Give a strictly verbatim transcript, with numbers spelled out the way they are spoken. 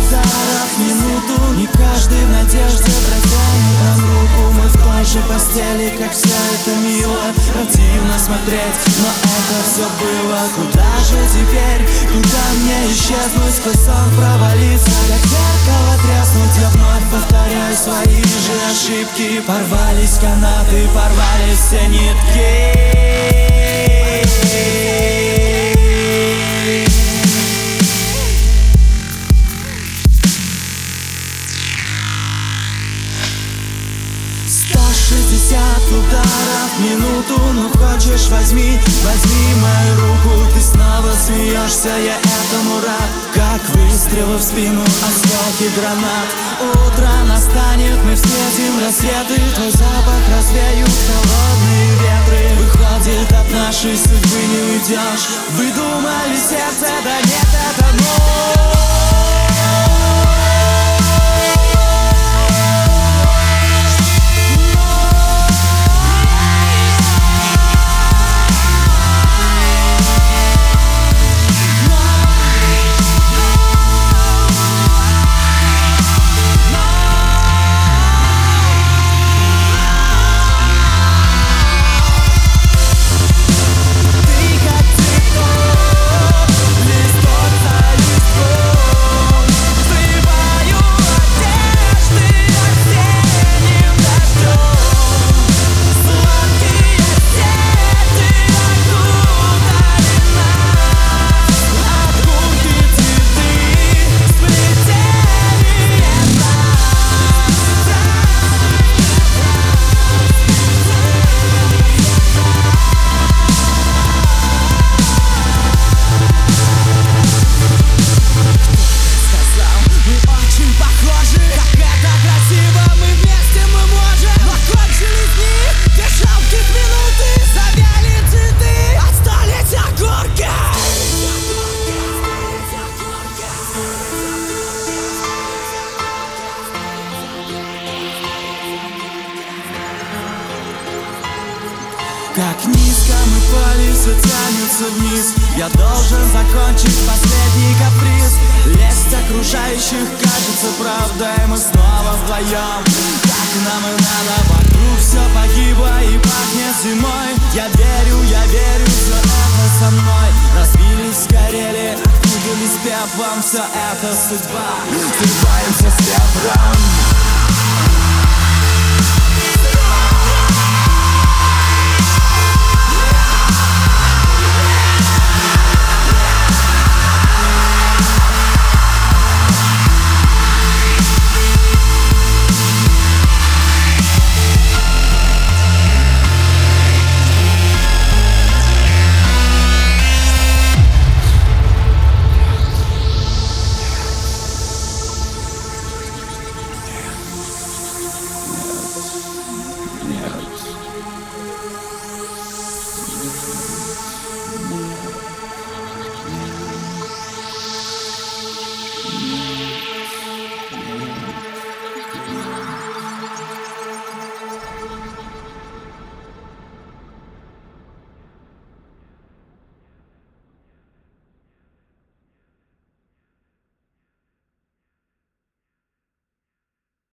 ударов в минуту. Не каждый в надежде протянет нам руку. Мы в той же постели, как все это мило. Противно смотреть, но это все было. Куда же теперь? Куда мне исчезнуть? Сквозь сон провалиться, как зеркало треснуть. Я вновь повторяю свои же ошибки. Порвались канаты, порвались все нитки. Сто шестьдесят ударов в минуту. Ну хочешь, возьми, возьми мою руку. Ты снова смеешься, я этому рад. Как выстрелы в спину, осколки гранат. Утро настанет, мы встретим рассветы. Твой запах развеют холодные ветры. Выходит, от нашей судьбы не уйдешь. Вы думали, сердце, да нет, это ночь. Как низко мы пали, все тянется вниз. Я должен закончить последний каприз. Лесть окружающих кажется правдой. Мы снова вдвоем, так нам и надо. Вокруг все погибло и пахнет зимой. Я верю, я верю, все это со мной. Разбились, сгорели, окутались пеплом. Все это судьба, сливаемся с ветром.